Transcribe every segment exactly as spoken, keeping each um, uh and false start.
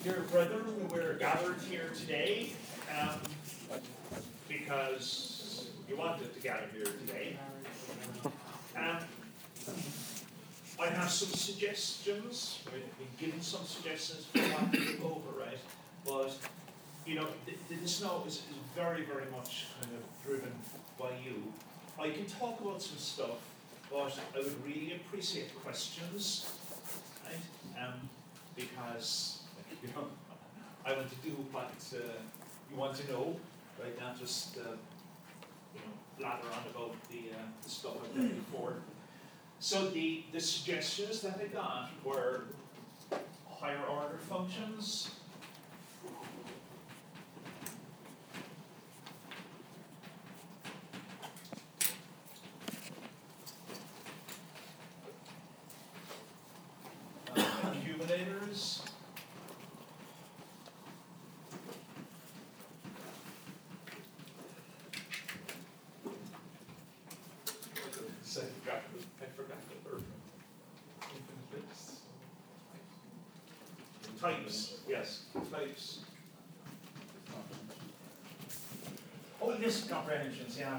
Dear brethren, we're gathered here today um, because you wanted to gather here today. Um, I have some suggestions. I've been given some suggestions for what to go over, right? But, you know, the, the snow is, is very, very much kind of driven by you. I can talk about some stuff, but I would really appreciate questions, right? Um, because you know, I want to do what uh, you want to know, right? Not just uh, you know blather on about the, uh, the stuff I've done before. So the the suggestions that I got were higher order functions, uh, accumulators. I forgot, I forgot the verb. Types, yes, types. Oh, list comprehensions, yeah.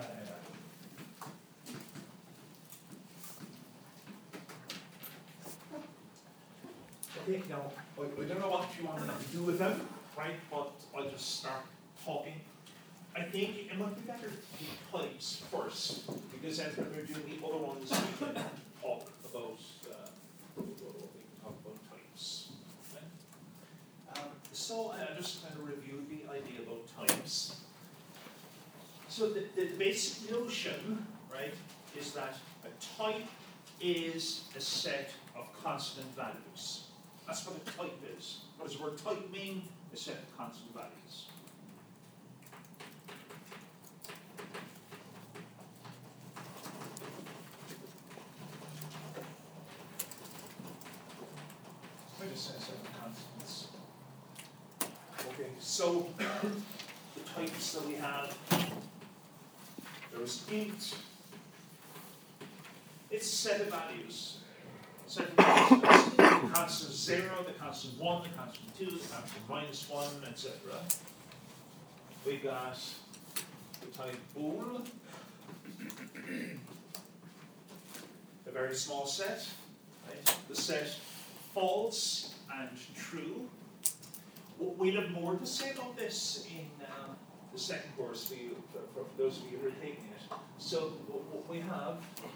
Okay, now, I, I don't know what you want to do with them, right, but I'll just start talking. I think it might be better to do types first, because as we're doing the other ones, we can talk about, uh, we can talk about types. Okay? Um, so I just kind of review the idea about types. So the, the basic notion, right, is that a type is a set of constant values. That's what a type is. What does the word type mean? A set of constant values. I just say a set of constants. Okay, so the types that we have, there's int. It's a set of values. Set of values. The constant zero, the constant one, the constant two, the constant minus one, et cetera. We got the type bool, a very small set. Right? The set false and true. We'll have more to say about this in uh, the second course for, you, for, for those of you who are taking it. So we have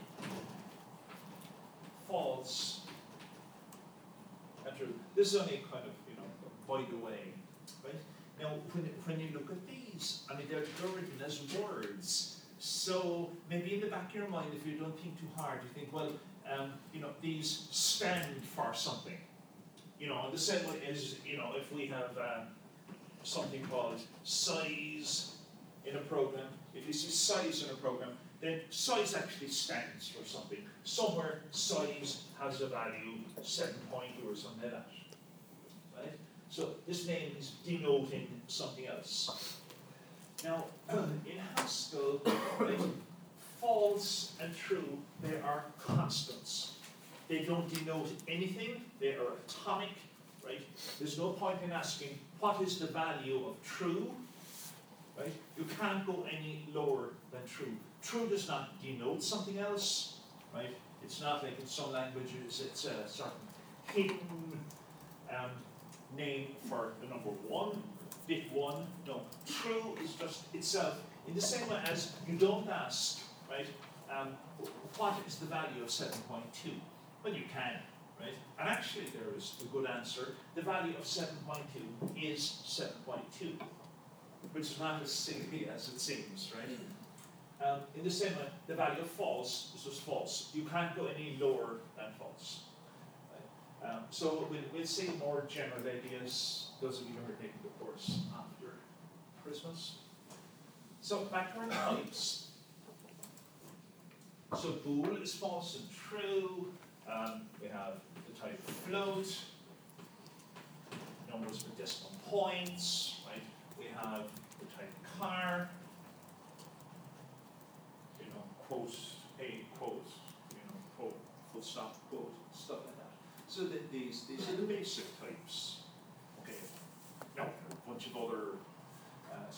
false and true. This is only kind of, you know, by the way, right? Now, when, when you look at these, I mean, they're, they're written as words. So maybe in the back of your mind, if you don't think too hard, you think, well, um, you know, these stand for something. You know, the same way as, you know, if we have uh, something called size in a program, if you see size in a program, then size actually stands for something. Somewhere size has a value, seven point two or something like that. Right? So this name is denoting something else. Now, in Haskell, right, false and true, they are constants. They don't denote anything, they are atomic, right? There's no point in asking, what is the value of true, right? You can't go any lower than true. True does not denote something else, right? It's not like in some languages, it's a certain hidden um, name for the number one, bit one. No, true is just itself, in the same way as you don't ask, right? Um, what is the value of seven point two? Well, you can, right? And actually there is a good answer. The value of seven point two is seven point two, which is not as silly as it seems, right? Um, in the same way, the value of false is just false. You can't go any lower than false. Right? Um, so we'll, we'll see more general ideas, those of you who are taking the course after Christmas. So back to our types. So bool is false and true. Um, we have the type float, numbers with decimal points, right? We have the type car, you know, quote, a quote, you know, quote, full stop, quote, stuff like that. So that these, these are the basic types. Okay.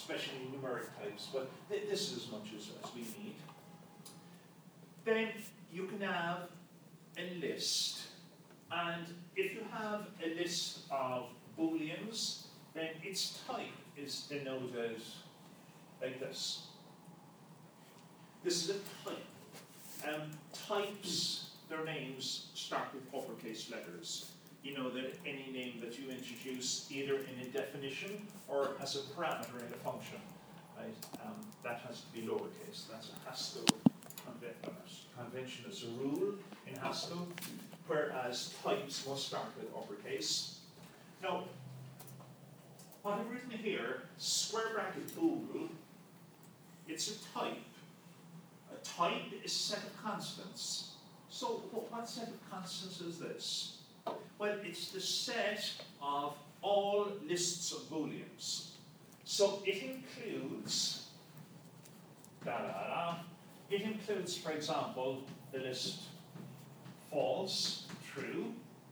especially numeric types, but th this is as much as, as we need. Then you can have a list, and if you have a list of booleans, then its type is denoted like this. This is a type. Um, types, their names start with uppercase letters. You know that any name that you introduce either in a definition or as a parameter in a function, right, um, that has to be lowercase. That's a Haskell conve convention as a rule in Haskell, whereas types must start with uppercase. Now, what I've written here, square bracket bool, it's a type. A type is a set of constants. So what set of constants is this? Well, it's the set of all lists of booleans. So it includes, da da da, it includes, for example, the list false, true.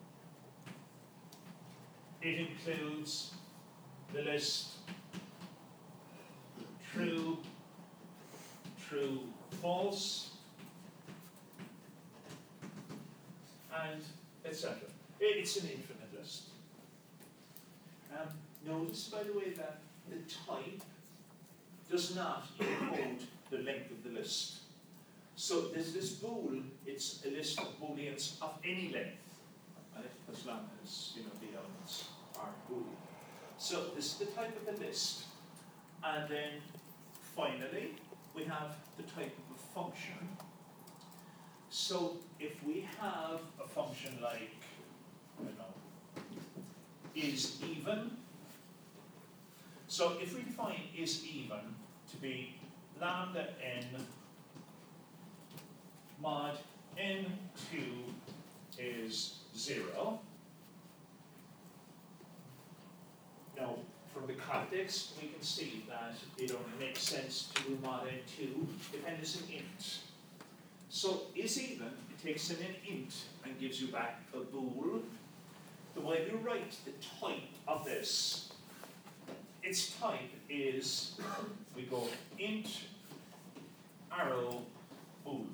It includes the list true, true, false, and et cetera. It's an infinite list. Um, notice, by the way, that the type does not encode the length of the list. So there's this bool, it's a list of booleans of any length, right? As long as, you know, the elements are boolean. So this is the type of a list. And then finally, we have the type of a function. So if we have a function like, I don't know, is even. So if we define is even to be lambda n mod n two is zero. Now, from the context, we can see that it only makes sense to do mod n two if n is an int. So is even, it takes in an int and gives you back a bool. The way we write the type of this, its type is, we go int arrow bool.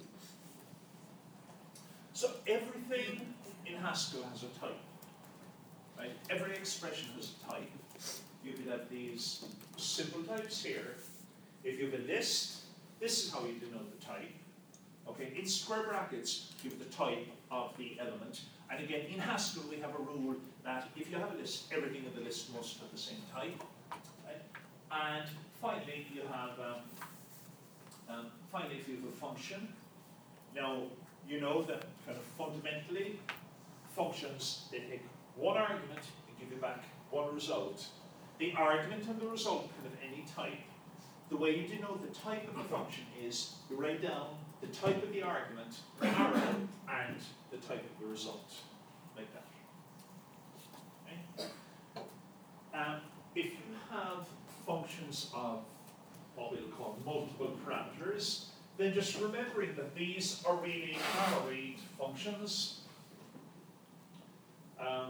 So everything in Haskell has a type, right? Every expression has a type. You could have these simple types here. If you have a list, this is how you denote the type. Okay, in square brackets, you have the type of the element. And again, in Haskell, we have a rule that if you have a list, everything in the list must have the same type. Right? And finally, you have, um, um, finally, if you have a function. Now, you know that kind of fundamentally, functions, they take one argument and give you back one result. The argument and the result can have any type. The way you denote the type of the function is you write down the type of the argument, arrow, and the type of the result, like that. Okay? Um, if you have functions of what we'll call multiple parameters, then just remembering that these are really arrayed functions. Um,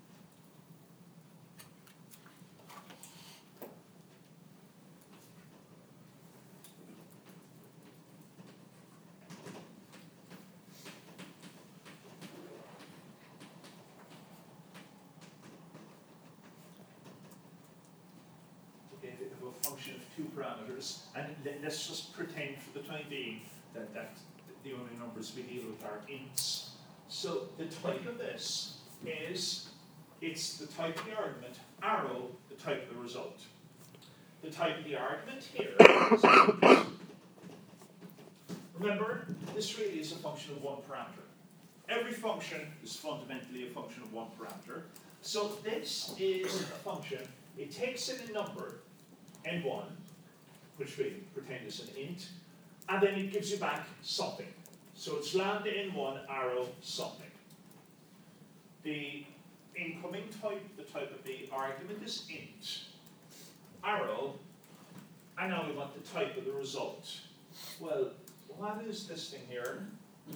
okay, they have a function of two parameters, and let's just pretend for the time being that, that the only numbers we deal with are ints. So the type of this is, it's the type of the argument, arrow, the type of the result. The type of the argument here is int. Remember, this really is a function of one parameter. Every function is fundamentally a function of one parameter. So this is a function, it takes in a number, n one, which we pretend is an int, and then it gives you back something. So it's lambda n one arrow something. The incoming type, the type of the argument is int, arrow, and now we want the type of the result. Well, what is this thing here?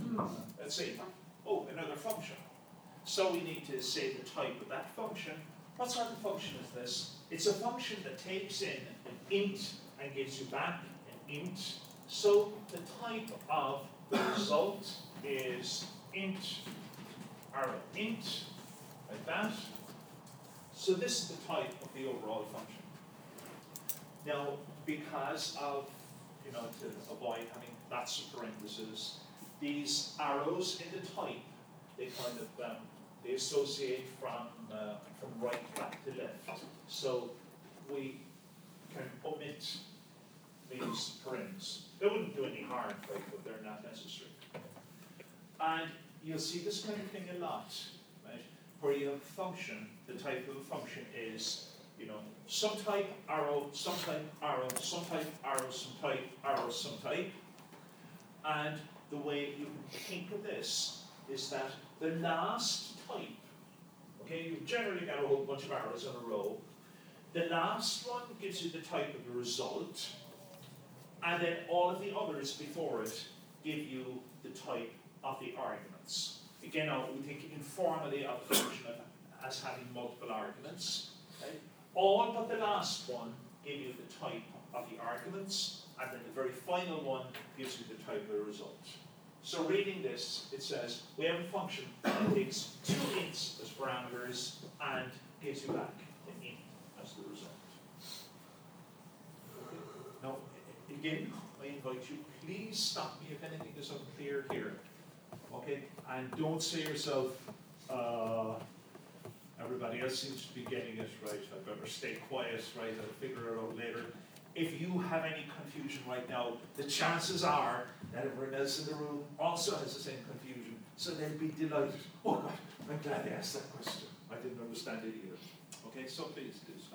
Let's see. Oh, another function. So we need to say the type of that function, what sort of function is this? It's a function that takes in an int and gives you back an int. So the type of the result is int arrow int, like that. So this is the type of the overall function. Now, because of, you know, to avoid having lots of parentheses, these arrows in the type, they kind of, um, they associate from, uh, from right back to left. So we can omit these parens. They wouldn't do any harm, right, but they're not necessary. And you'll see this kind of thing a lot, right? Where you have a function, the type of a function is, you know, some type, arrow, some type, arrow, some type, arrow, some type, arrow, some type. And the way you can think of this is that the last type, okay, you've generally got a whole bunch of arrows in a row. The last one gives you the type of the result, and then all of the others before it give you the type of the arguments. Again, now we think informally of the function as having multiple arguments. Okay? All but the last one give you the type of the arguments, and then the very final one gives you the type of the result. So reading this, it says, we have a function that takes two ints as parameters and gives you back an int as the result. Okay. Now, again, I invite you, please stop me if anything is unclear here. Okay, and don't say yourself, uh, everybody else seems to be getting it right, I better stay quiet, right, I'll figure it out later. If you have any confusion right now, the chances are that everyone else in the room also has the same confusion, so they'll be delighted. Oh God, I'm glad they asked that question. I didn't understand it either. Okay, so please do stop.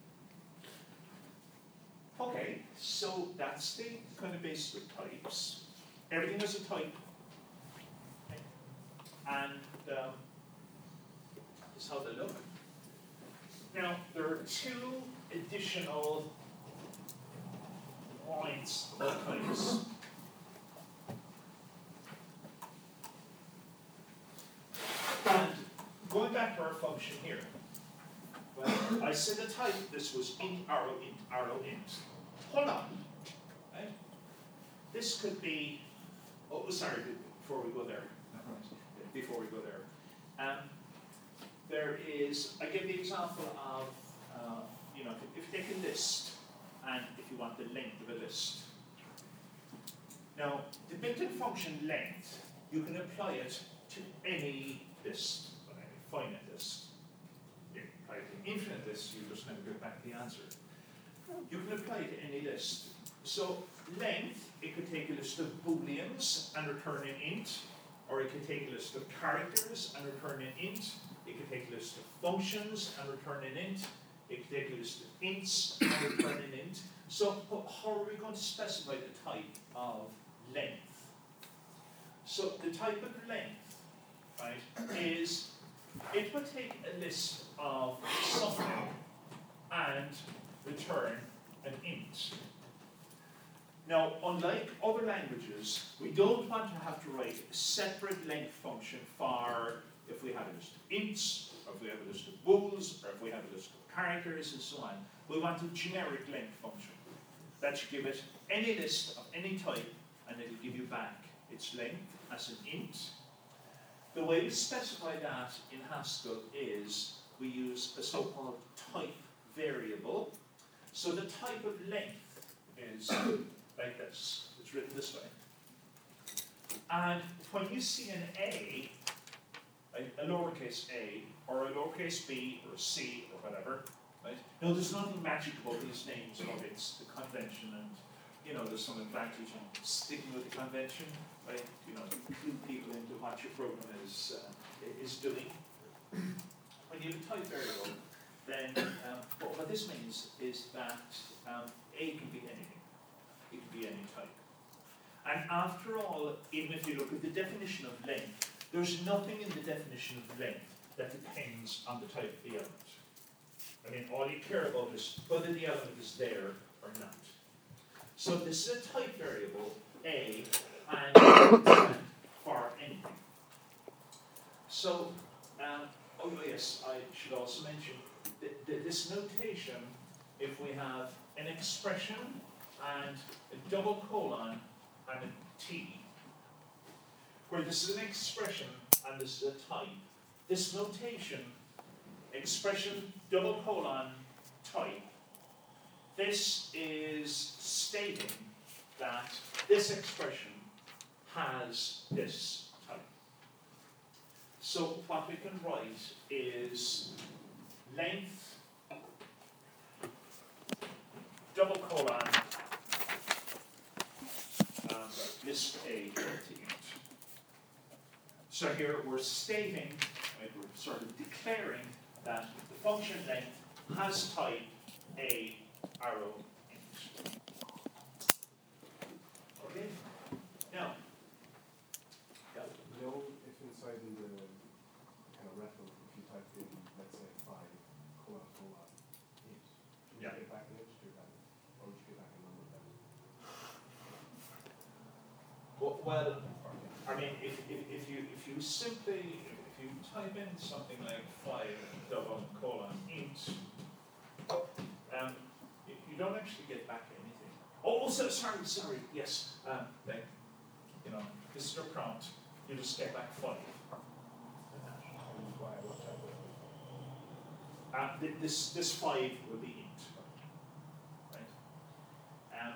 Okay, so that's the kind of basis of types. Everything has a type. Okay. And um, this is how they look. Now, there are two additional points of types. And going back to our function here, well, I said the type, this was int, arrow, int, arrow, int. Hold on, right? This could be, oh, sorry, before we go there, before we go there. Um, there is, I give the example of, uh, you know, if you take a list, and if you want the length of a list. Now, the built-in function length, you can apply it to any list, any finite list. You can apply it to infinite list, you just never get back the answer. You can apply it to any list. So, length, it could take a list of booleans and return an int, or it could take a list of characters and return an int. It could take a list of functions and return an int. It could take a list of ints and return an int. So how are we going to specify the type of length? So the type of length, right, is it will take a list of something and return an int. Now, unlike other languages, we don't want to have to write a separate length function for if we have a list of ints, or if we have a list of bools, or if we have a list of characters, and so on. We want a generic length function that should give it any list of any type, and it'll give you back its length as an int. The way we specify that in Haskell is we use a so-called type variable. So the type of length is like this. It's written this way. And when you see an A, a, a lowercase a, or a lowercase b, or a c, or whatever, right? Now, there's nothing magic about these names, but it's the convention, and, you know, there's some advantage in sticking with the convention, right? You know, you clue people into what your program is, uh, is doing. When you have a type variable, then um, what, what this means is that um, a can be anything. It can be any type. And after all, even if you look at the definition of length, there's nothing in the definition of length that depends on the type of the element. I mean, all you care about is whether the element is there or not. So this is a type variable, a, and it can stand for anything. So, um, oh yes, I should also mention, th th this notation, if we have an expression and a double colon and a T, where this is an expression and this is a type, this notation, expression, double colon, type, this is stating that this expression has this type. So what we can write is length, double colon, um, list A to int. So here we're stating, right, we're sort of declaring that the function length has type A arrow int. Okay? Now, yeah. You know, if inside in the kind of reference, if you type in, let's say, five colon colon int, would Yeah. you get back an int to that, or would you get back a number then? Well, well, I mean, if, if, if you if you simply if you type in something like five double colon int, um, you, you don't actually get back anything. Oh, so sorry, sorry. Yes, um, like, you know, this is your prompt. You just get back five. Uh, th this this five will be int, right? Um,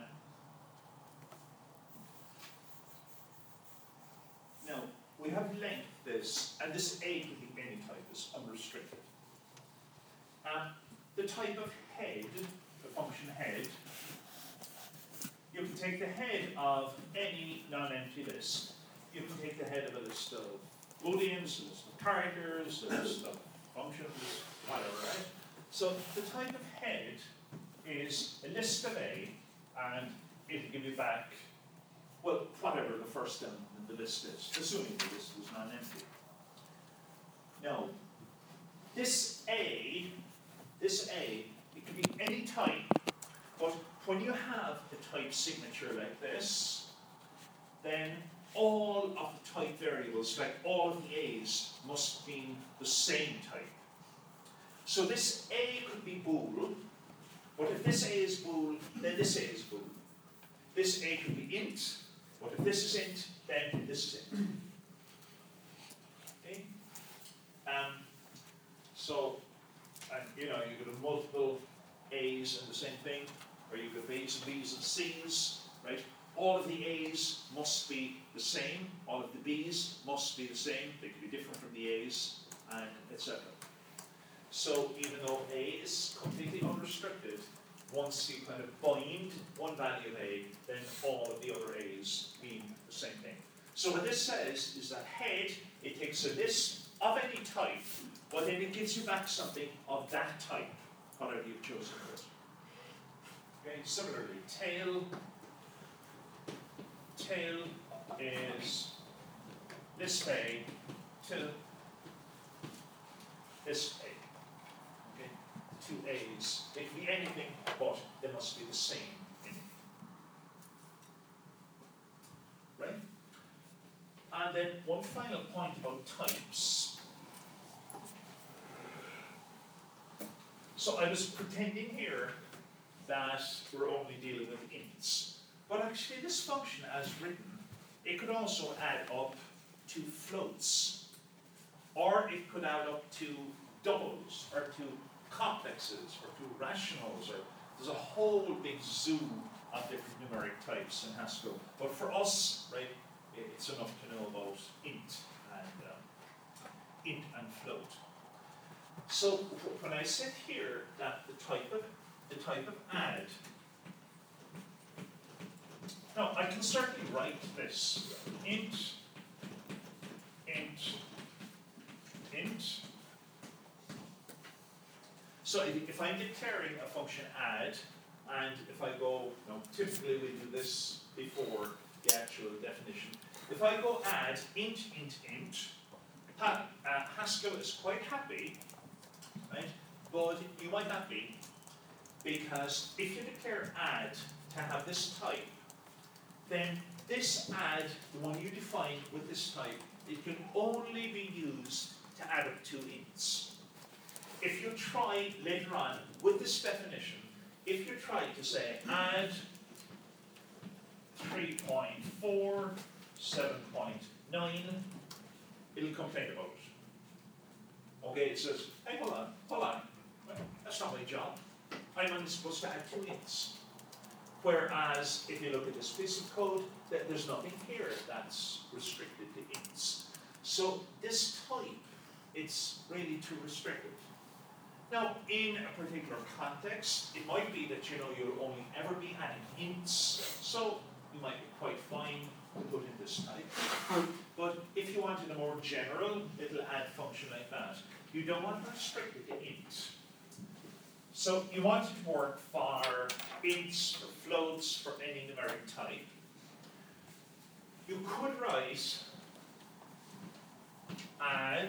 Now, we have length this, and this A can be any type, is unrestricted. Um, the type of head, the function head, you can take the head of any non-empty list. You can take the head of a list of booleans, a list of characters, a list of functions, whatever, right? So the type of head is a list of A, and it'll give you back, well, whatever the first element in the list is, assuming the list was non-empty. Now, this A, this A, it can be any type, but when you have a type signature like this, then all of the type variables, like all of the A's, must mean the same type. So this A could be bool, but if this A is bool, then this A is bool. This A could be int, but if this is int, then this is int. Okay? Um, so, and you know, you could have multiple A's and the same thing, or you could have A's and B's and C's, right? All of the A's must be the same, all of the B's must be the same, they could be different from the A's, and et cetera. So even though A is completely unrestricted, once you kind of bind one value of A, then all of the other A's mean the same thing. So what this says is that head, it takes a list of any type, but then it gives you back something of that type, whatever you've chosen for it. Okay, similarly, tail, tail is list A to list A. Okay, two A's. They can be anything, but they must be the same. Right? And then one final point about types. So I was pretending here that we're only dealing with ints. But actually this function as written, it could also add up to floats. Or it could add up to doubles, or to complexes, or to rationals, or there's a whole big zoo of different numeric types in Haskell. But for us, right, it's enough to know about int and um, int and float. So when I said here that the type of the type of add, now I can certainly write this int, int, int. So if, if I'm declaring a function add, and if I go, you know, typically we do this before the actual definition. If I go add int, int, int, ha, uh, Haskell is quite happy, right? But you might not be, because if you declare add to have this type, then this add, the one you define with this type, it can only be used to add up two ints. if you try later on with this definition, if you try to say add three point four, seven point nine, it'll complain about it. Okay, it says, hey, hold on, hold on, well, that's not my job. I'm only supposed to add two ints. Whereas, if you look at this piece of code, that there's nothing here that's restricted to ints. So this type, it's really too restricted. Now, in a particular context, it might be that you know you'll only ever be adding ints, so you might be quite fine to put in this type. But if you wanted a more general little add function like that, you don't want to restrict it to int. So you want it to work for ints, for floats, for any numeric type. You could write add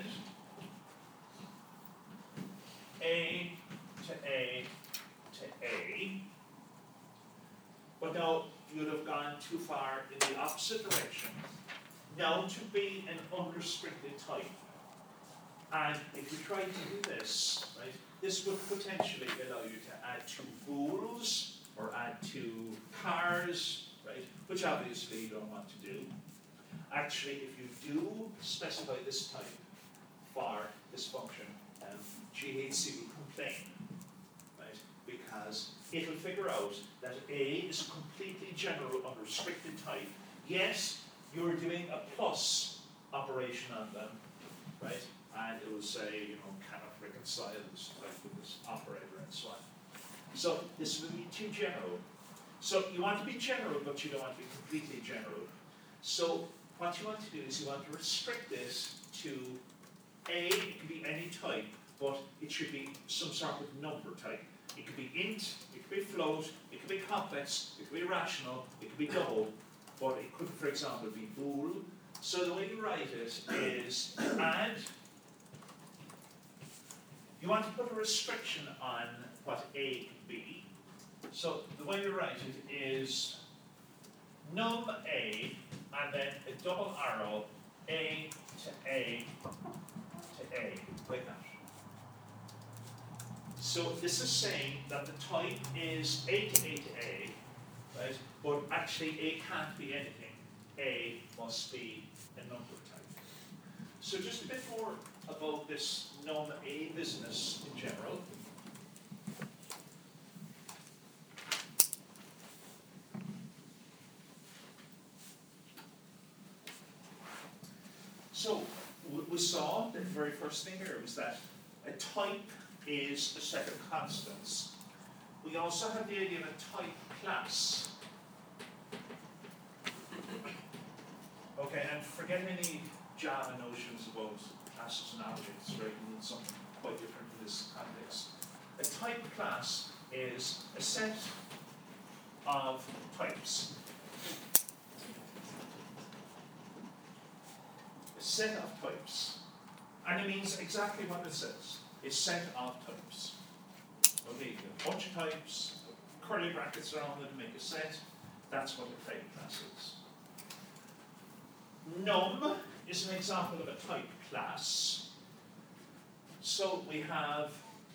a to a to a, but now you'd have gone too far in the opposite direction. Now to be an unrestricted type. And if you try to do this, right, this would potentially allow you to add two bools or add two cars, right, which obviously you don't want to do. Actually, if you do specify this type for this function, um, G H C will complain, right, because it'll figure out that A is a completely general unrestricted type. Yes, you're doing a plus operation on them, right, and it will say, you know, cannot reconcile this type with this operator and so on. So this will be too general. So you want to be general, but you don't want to be completely general. So what you want to do is you want to restrict this to A, it can be any type, but it should be some sort of number type. It could be int, it could be float, it could be complex, it could be rational, it could be double, but it could, for example, be bool. So the way you write it is add, you want to put a restriction on what A can be. So the way you write it is num A, and then a double arrow, A to A to A, like that. So this is saying that the type is A to A to A, right? But actually A can't be anything. A must be a number type. So just a bit more about this num A business in general. So we saw that the very first thing here was that a type is a set of constants. We also have the idea of a type class. Okay, and forget any Java notions about classes and objects, right? We need something quite different in this context. A type class is a set of types. A set of types. And it means exactly what it says. A set of types. Okay, you get a bunch of types, curly brackets around them to make a set. That's what a type class is. Num is an example of a type class. So we have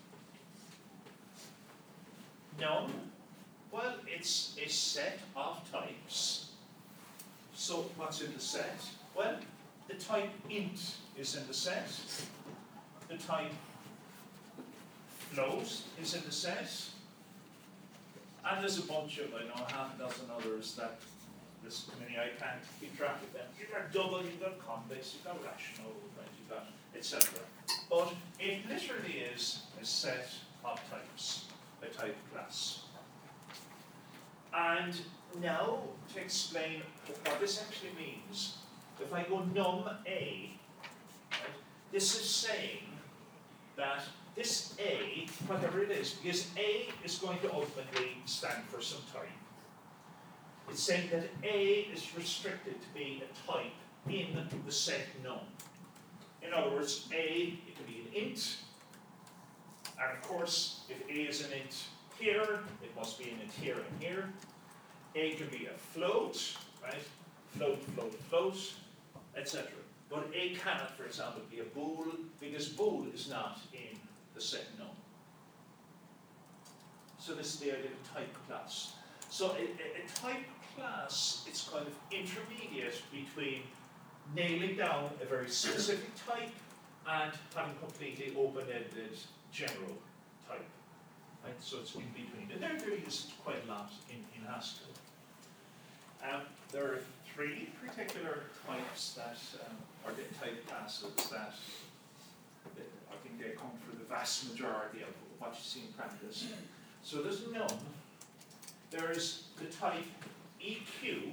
num. Well, it's a set of types. So what's in the set? Well, the type int is in the set. The type float is in the set. And there's a bunch of, I know, half a dozen others that this many I can't keep track of them. You've got double, you've got complex, you've got rational, right, you've got et cetera. But it literally is a set of types, a type class. And now to explain what this actually means, if I go num A, right, this is saying that this A, whatever it is, because A is going to ultimately stand for some type. It's saying that A is restricted to be a type in the set num. In other words, A, it can be an int, and of course, if A is an int here, it must be an int here and here. A can be a float, right? Float, float, float, et cetera. But A cannot, for example, be a bool, because bool is not in the set none. So this is the idea of type class. So a, a, a type class is kind of intermediate between nailing down a very specific type and having completely open-ended general type. Right? So it's in between. And they're, they're used quite a lot in, in Haskell. Um, there are three particular types that, um, or the type classes that, that I think they account for the vast majority of what you see in practice. So there's none. There's the type E Q.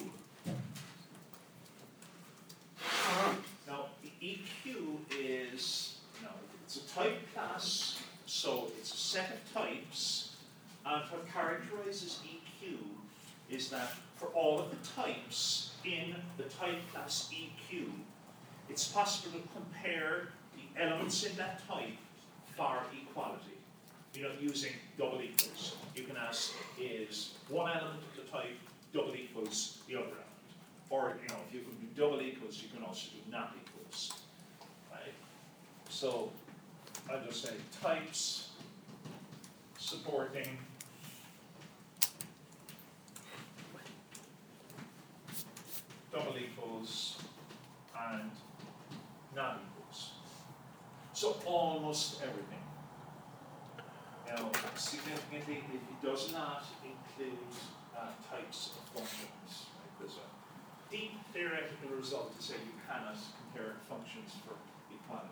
Now, the E Q is, you know, it's a type class, so it's a set of types, and what characterizes E Q is that for all of the types in the type class E Q, it's possible to compare the elements in that type for equality. You know, using double equals. You can ask, is one element of the type double equals the other element? Or, you know, if you can do double equals, you can also do not equals. Right? So, I'll just say types supporting double equals and not equals. So almost everything. Now, significantly, it does not include uh, types of functions. Right? There's a deep theoretical result to say you cannot compare functions for equality.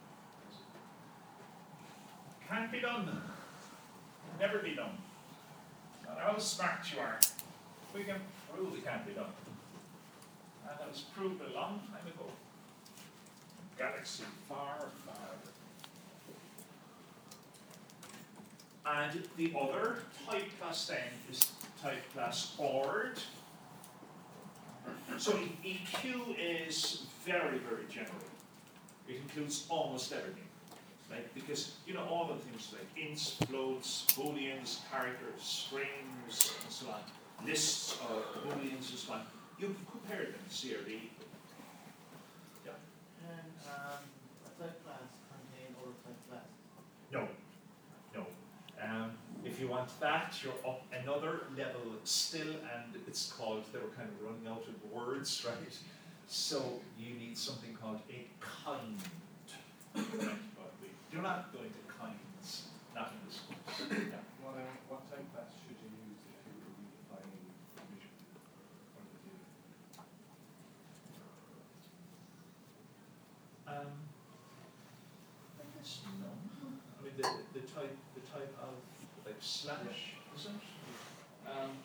Can't be done. Never be done. No matter how smart you are, we can prove it can't be done. And that was proved a long time ago. Galaxy far, far. And the other type class then is type class O R D. So E Q is very, very general. It includes almost everything. Right? Because, you know, all the things like ints, floats, booleans, characters, strings, and so on, lists of booleans and so on, you can compare them to see are they equal. Yeah. And um, a type class contain other type class? No. No. Um, if you want that, you're up another level still, and it's called, they were kind of running out of words, right? So you need something called a kind. Right? Do not go into kinds, not in this course. Yeah. What, um, what type class should you use if you were redefining division or the data? Um, I guess no. I mean, the, the type, the type of like slash, is it? Um,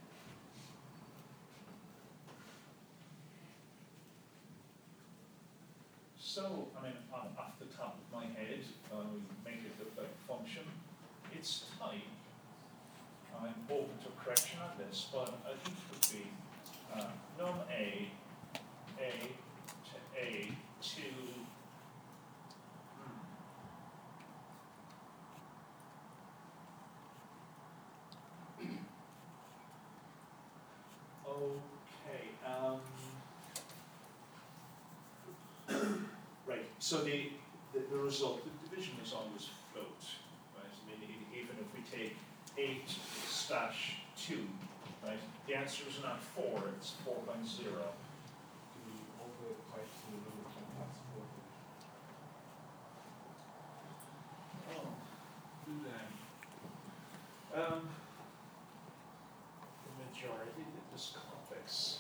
so, I mean, on, off the top of my head, uh, we make it look like a function. Its type, I'm open to correction on this, but I think it would be uh, num a, a to a to okay. Um, right. So the, the the result, the division is always float, right? I mean, e- even if we take eight slash two, right? The answer is not four; it's four point zero. Do all the types in the number type class support division? Oh, do that. Um, the majority of this complex.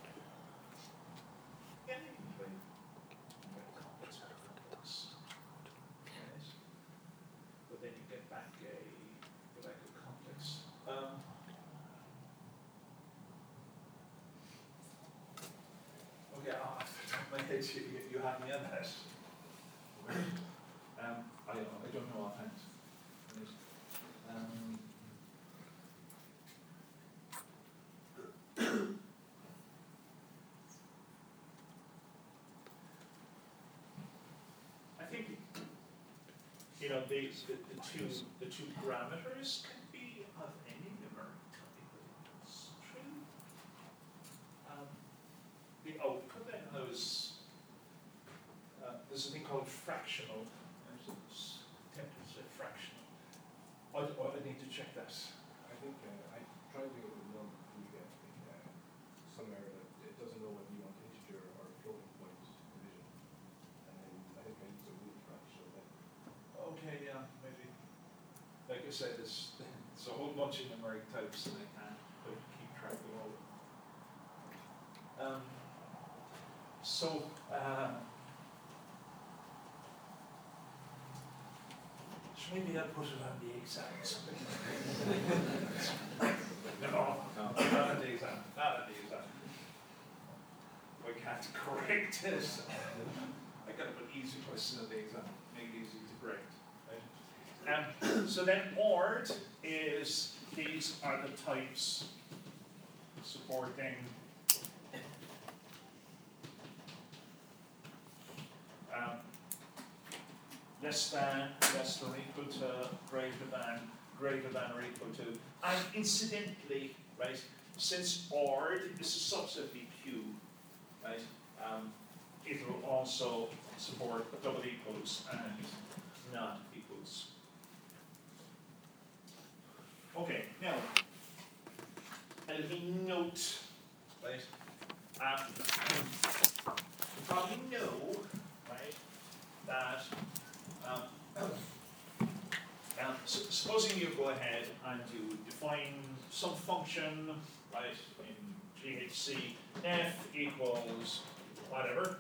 Anyway, complex or complex. Yes. But then you get back a, get back a complex. Um, okay, off the top of my head, you, you- you have me on that. Um, I, I don't know offhand. Right. Um, I think, you know, the, the, the two, the two parameters can be of any numeric type. It's true. Um, the output then has, uh, there's a thing called fractional. I was tempted to say say, there's, there's a whole bunch of numeric types and I can't quite keep track of all of them. Um, so, uh, so maybe I'll put it on the exams. no, no, not on the exam, not on the exam. I can't correct it. I gotta put easy questions on the exam, make it easy to correct. Right? Um, so then O R D is, these are the types supporting um, less than, less than or equal to, greater than, greater than or equal to. And incidentally, right, since O R D is a subset of E Q, right, um, it will also support double equals and not equals. Okay, now, a little note, right, um, you probably know, right, that um, um, so supposing you go ahead and you define some function, right, in G H C, f equals whatever,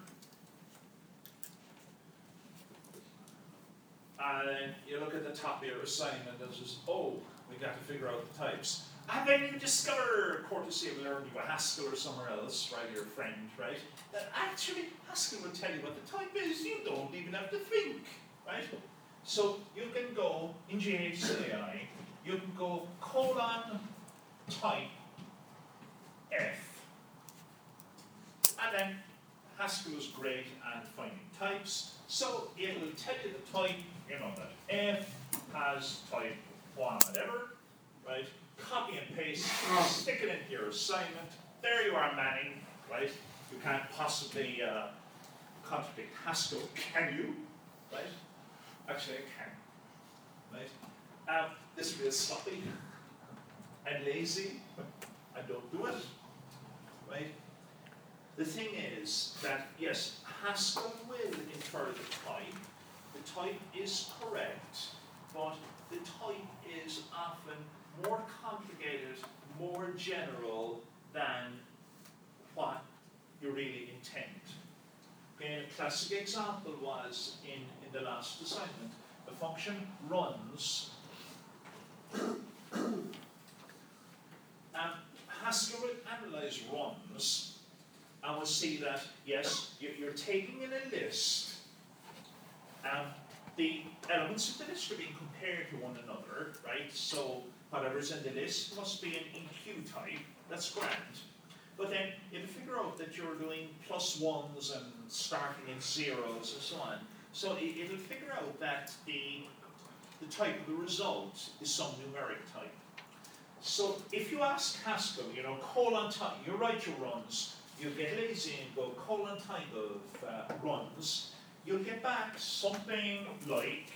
and then you look at the top of your assignment and says, oh, we got to figure out the types. And then you discover, courtesy of learning by Haskell or somewhere else, right, your friend, right, that actually Haskell will tell you what the type is. You don't even have to think, right? So you can go in G H C I, you can go colon type f, and then Haskell is great at finding types. So it will tell you the type, you know, that f has type one, whatever, right? Copy and paste, stick it into your assignment. There you are, Manning, right? You can't possibly uh, contradict Haskell, can you? Right? Actually, I can. Right? Um, this is sloppy and lazy. I don't do it. Right? The thing is that, yes, Haskell will infer the type. The type is correct, but the type is often more complicated, more general than what you really intend. Okay, a classic example was in, in the last assignment. The function runs, and Haskell will analyze runs, and we'll see that, yes, you're taking in a list, and the elements of the list are being compared to one another, right? So whatever's in the list must be an E Q type, that's grand. But then it'll figure out that you're doing plus ones and starting in zeros and so on. So it, it'll figure out that the, the type of the result is some numeric type. So if you ask Haskell, you know, colon type, you write your runs, you get lazy and go colon type of uh, runs, you'll get back something like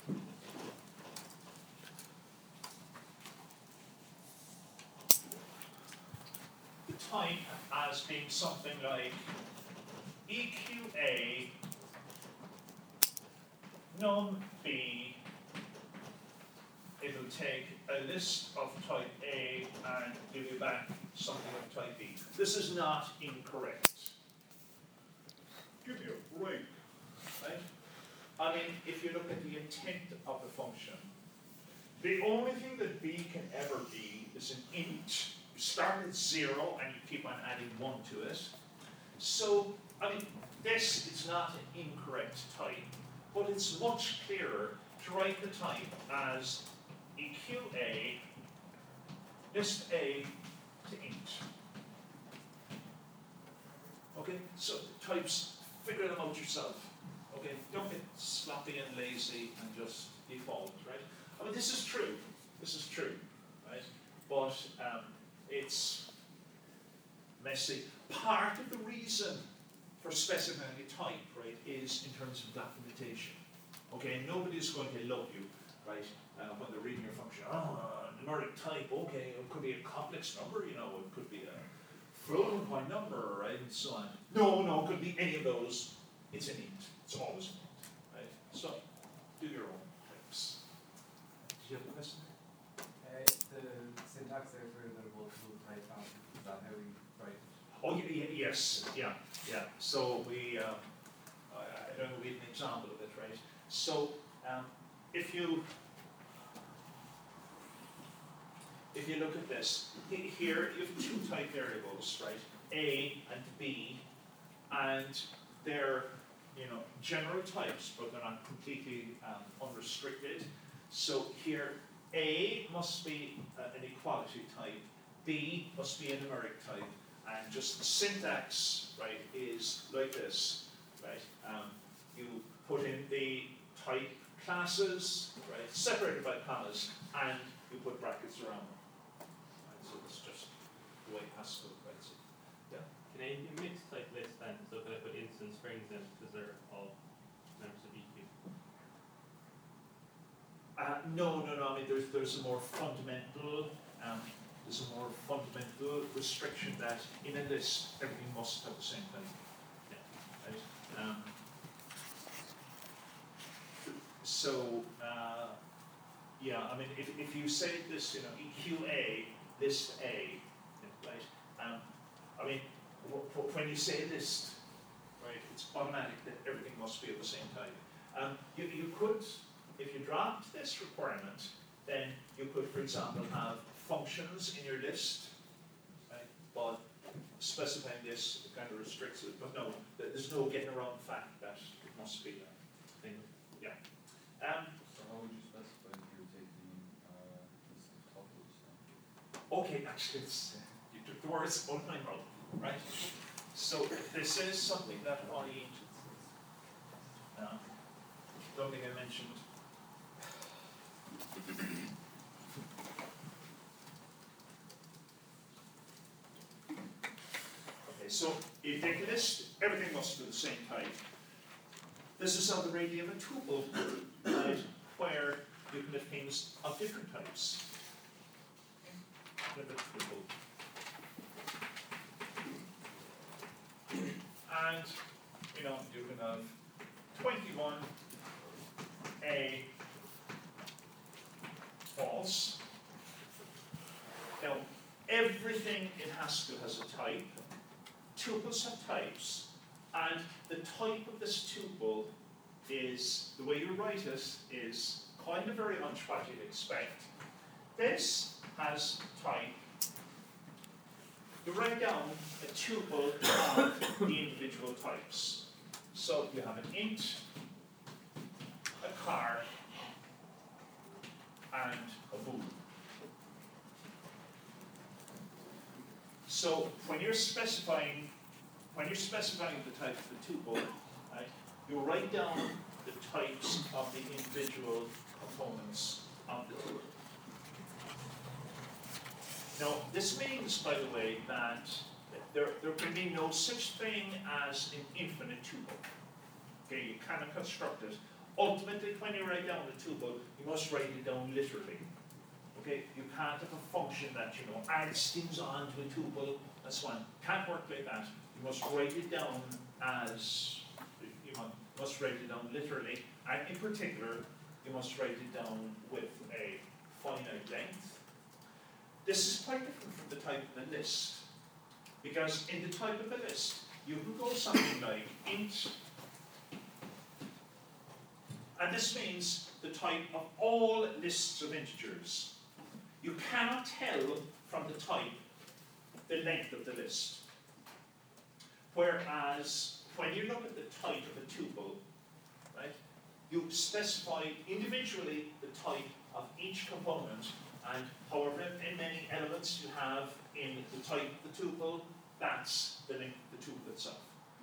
the type as being something like E Q A num B. It'll take a list of type A and give you back something of type B. This is not incorrect. Give me a break. Right? I mean, if you look at the intent of the function, the only thing that B can ever be is an int. You start at zero and you keep on adding one to it. So, I mean, this is not an incorrect type, but it's much clearer to write the type as E Q A, list A to int. Okay, so types, figure them out yourself. Okay, don't get sloppy and lazy and just default, right? I mean, this is true. This is true, right? But um, it's messy. Part of the reason for specifying a type, right, is in terms of documentation. Okay, nobody's going to love you, right, uh, when they're reading your function. Oh, uh, numeric type, okay, it could be a complex number, you know, it could be a floating point number, right, and so on. No, no, it could be any of those. It's an int. It's always an int, right? So, do your own types. Did you have a question? yes, yeah, yeah. So we, um, I, I don't know, we have an example of it, right? So um, if you if you look at this, he- here you have two type variables, right? A and B, and they're, you know, general types, but they're not completely um, unrestricted. So here, A must be uh, an equality type, B must be a numeric type, and just the syntax, right, is like this, right? Um, you put in the type classes, right, separated by commas, and you put brackets around them. Right, so it's just the way Haskell writes it. Yeah. Can I do mixed type list then? So can I put instance strings in because they're all members of E Q? Uh, no, no, no. I mean, there's there's a more fundamental um, there's a more fundamental restriction that in a list everything must have the same type. Yeah. Right. Um, so uh, yeah, I mean, if if you say this, you know, E Q A list A, right? Um, I mean, w w when you say list, right, it's automatic that everything must be of the same type. Um, you you could. If you dropped this requirement, then you could, for example, have functions in your list, right? But specifying this kind of restricts it. But no, there's no getting around the fact that it must be that thing. Yeah. Um, So how would you specify if you're taking uh, list of tuples? then? okay, actually, it's, uh, you took the words out of my mouth, right? So this is something that I uh, don't think I mentioned. Okay, so you take a list, everything must be the same type. This is how the radius of a tuple, right, where you can have things of different types. With a tuple. And, you know, you can have twenty-one A false. Now, everything in Haskell has a type. Tuples have types, and the type of this tuple is, the way you write it, is kind of very much what you'd expect. This has type. You write down a tuple of the individual types. So you have an int, a car, and a bool. So when you're specifying, when you're specifying the type of the tuple, right, you write down the types of the individual components of the tuple. Now, this means, by the way, that there, there can be no such thing as an infinite tuple. Okay, you cannot construct it. Ultimately, when you write down the tuple, you must write it down literally. Okay, you can't have a function that, you know, adds things on to a tuple, that's one. Can't work like that. You must write it down as, you must write it down literally, and in particular, you must write it down with a finite length. This is quite different from the type of the list, because in the type of the list, you can go something like int, and this means the type of all lists of integers. You cannot tell from the type the length of the list. Whereas when you look at the type of a tuple, right, you specify individually the type of each component, and however many elements you have in the type of the tuple, that's the length of the tuple itself.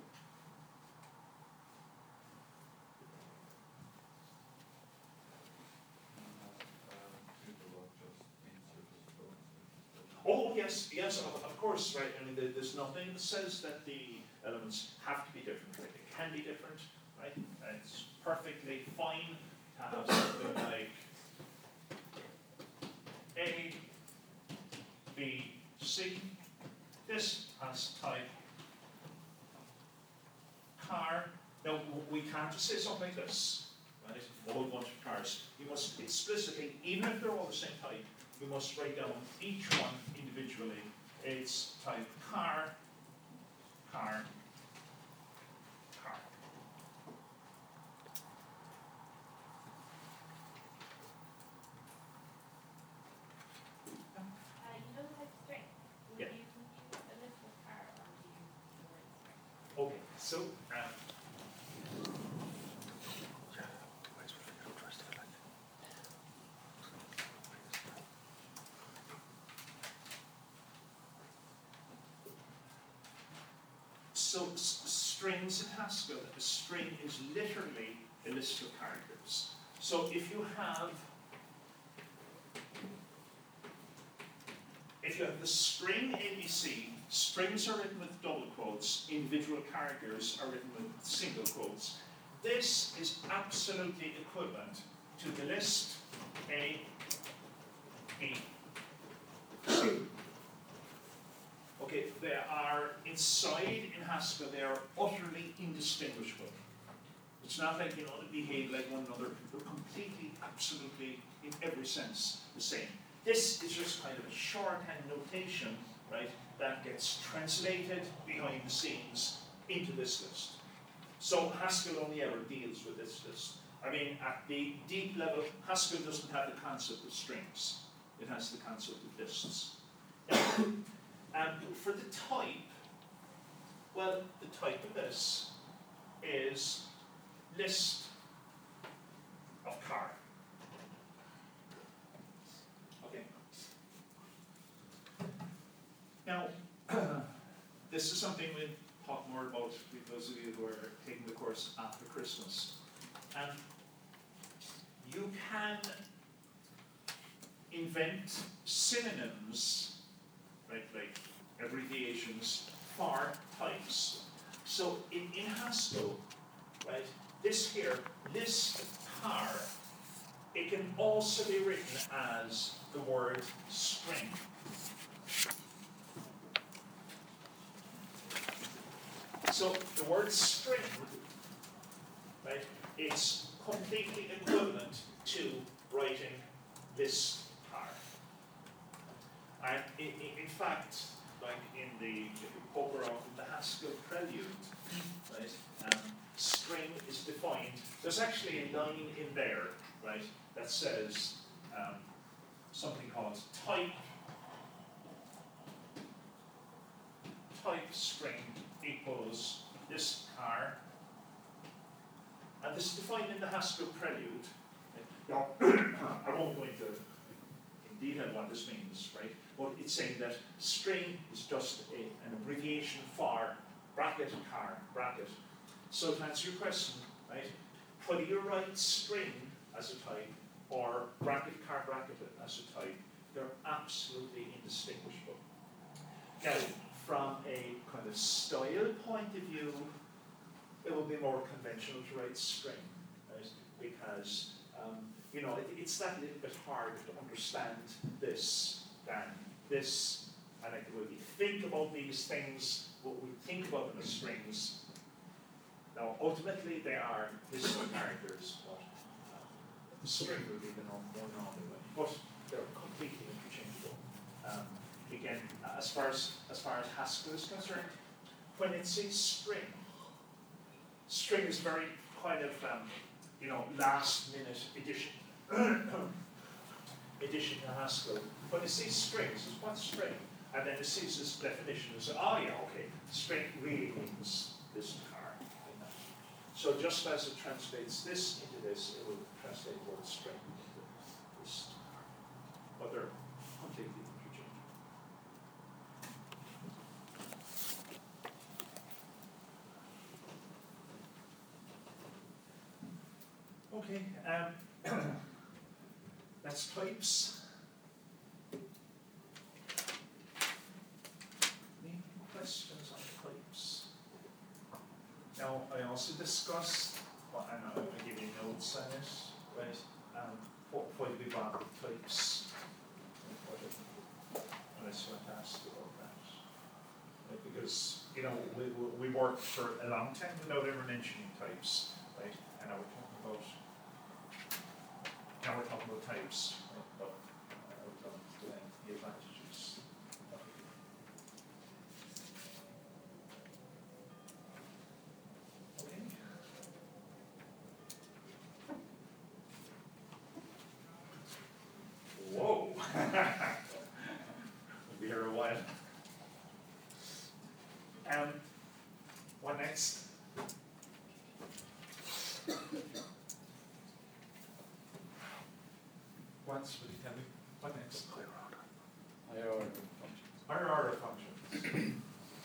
Oh, yes, yes, of, of course, right. I mean, there, there's nothing that says that the elements have to be different, right? They can be different, right? It's perfectly fine to have something like A, B, C. This has type car. Now, we can't just say something like this, right? A whole bunch of cars. You must explicitly, even if they're all the same type, you must write down each one individually. It's type car, car, car. Uh, you know the type of string? Would Yeah. you use a list of car or do you use the word string? Okay, so, um, so s- strings in Haskell, a string is literally a list of characters. So if you have, if you have the string A B C, strings are written with double quotes, individual characters are written with single quotes. This is absolutely equivalent to the list A, B, C. Okay, they are inside in Haskell, they are utterly indistinguishable. It's not like, you know, they behave like one another, they're completely, absolutely, in every sense, the same. This is just kind of a shorthand notation, right, that gets translated behind the scenes into this list. So Haskell only ever deals with this list. I mean, at the deep level, Haskell doesn't have the concept of strings. It has the concept of lists. And for the type, well, the type of this is list of car. Okay. Now, this is something we'll talk more about with those of you who are taking the course after Christmas. And you can invent synonyms, right, like abbreviations for types. So in, in Haskell, right, this here, list car, it can also be written as the word string. So the word string, right, it's completely equivalent to writing list car. And in, in, in fact, like in the, if you poke around in the Haskell prelude, right, um, string is defined. There's actually a line in there, right, that says um, something called type, type string equals this car, and this is defined in the Haskell prelude. Now, I won't go into in detail what this means, right? But it's saying that string is just a, an abbreviation for bracket car, bracket. So to answer your question, right, whether you write string as a type or bracket car bracket as a type, they're absolutely indistinguishable. Now, from a kind of style point of view, it will be more conventional to write string, right? Because um, you know it, it's that little bit harder to understand this than this. And like when we think about these things, what we think about them as strings. Now, ultimately, they are list of characters, but uh, the string would be the norm, more normal way. But they're completely interchangeable. Um, again, as far as as far as Haskell is concerned, when it says string, string is very kind of um, you know last minute addition addition to Haskell. When it says strings, it's what's string, and then it sees this definition and says, oh yeah, okay, string really means this car. So just as it translates this into this, it will translate the word string into this car. But they're completely interchangeable. Okay, um, that's types. Any questions on types? Now, I also discussed, well, and I'm going to give you notes on it, right? Um, what, what do we want with types? What do- Unless you want to ask about that. Right, because, you know, we, we we worked for a long time without ever mentioning types, right? And now we're talking about Now we're talking about types, right? But I would love to learn the advantages of it. Um, what next? What's, would you tell me? What next? Higher order functions. Higher order functions.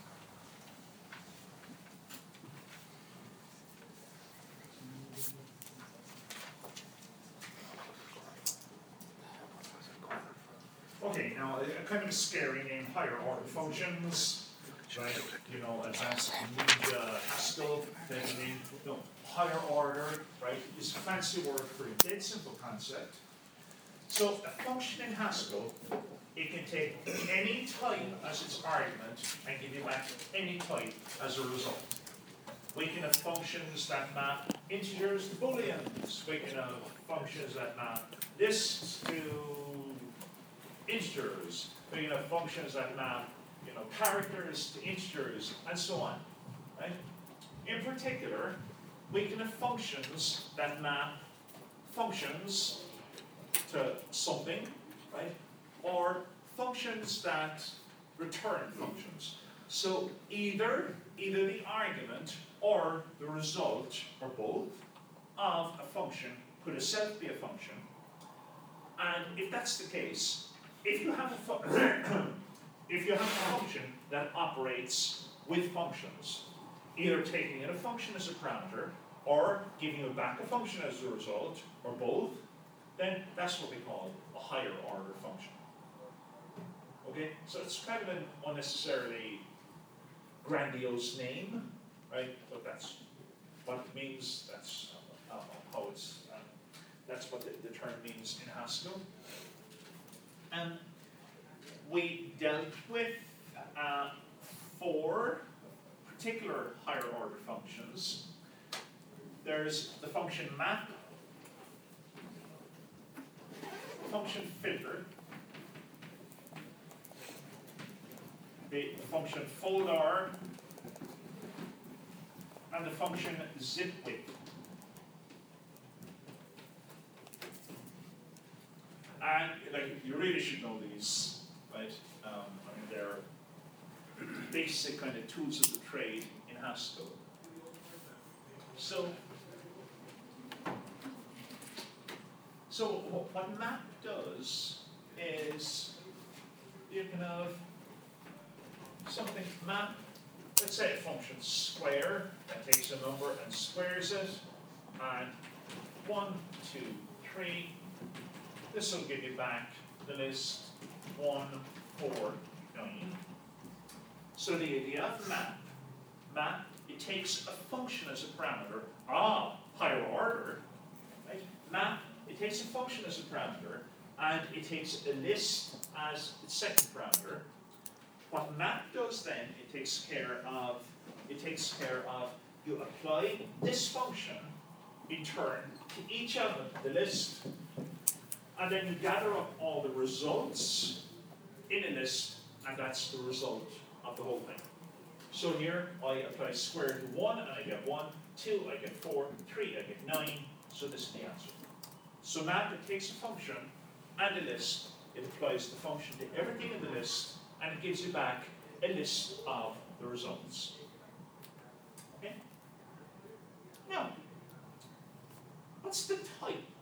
Okay, now a kind of a scary name, higher order functions, right? You know, advanced Ninja, Haskell, type of name. No, higher order, right, is a fancy word for a dead simple concept. So a function in Haskell, it can take any type as its argument and give you back any type as a result. We can have functions that map integers to booleans. We can have functions that map lists to integers. We can have functions that map, you know, characters to integers, and so on. Right? In particular, we can have functions that map functions to something, right? Or functions that return functions. So either either the argument or the result, or both, of a function could itself be a function. And if that's the case, if you have a fu- if you have a function that operates with functions, either taking in a function as a parameter or giving you back a function as a result, or both, then that's what we call a higher order function. Okay, so it's kind of an unnecessarily grandiose name, right? But that's what it means. That's uh, how it's. Uh, that's what the, the term means in Haskell. And we dealt with uh, four particular higher order functions. There's the function map, function filter, the function folder, and the function zipwidth. And like you really should know these, right? Um, I mean, they're basic kind of tools of the trade in Haskell. So, so what map does is you can have something map. Let's say a function square that takes a number and squares it, and one, two, three. This will give you back the list one, four, nine. So the idea of map, map, it takes a function as a parameter. Ah, higher order, right? Map, it takes a function as a parameter, and it takes a list as its second parameter. What map does then, it takes care of, it takes care of, you apply this function in turn to each element of the list, and then you gather up all the results in a list, and that's the result of the whole thing. So here, I apply square to one, and I get one, two, I get four, three, I get nine, so this is the answer. So map, it takes a function and a list, it applies the function to everything in the list, and it gives you back a list of the results. Okay? Now, what's the type